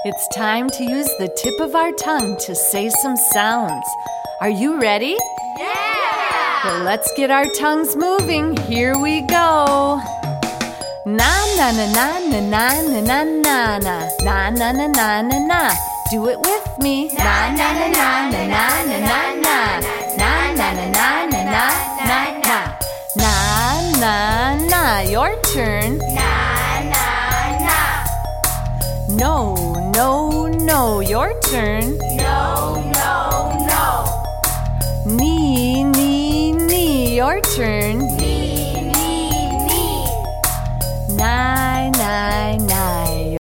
It's time to use the tip of our tongue to say some sounds. Are you ready? Yeah! Well, let's get our tongues moving. Here we go. Na na na na na na na na na na na na na na na na. Do it with me. Na na na na na na na na na na na na na na na na na na na. Your turn. Na, na, na. No, no, no. Your turn.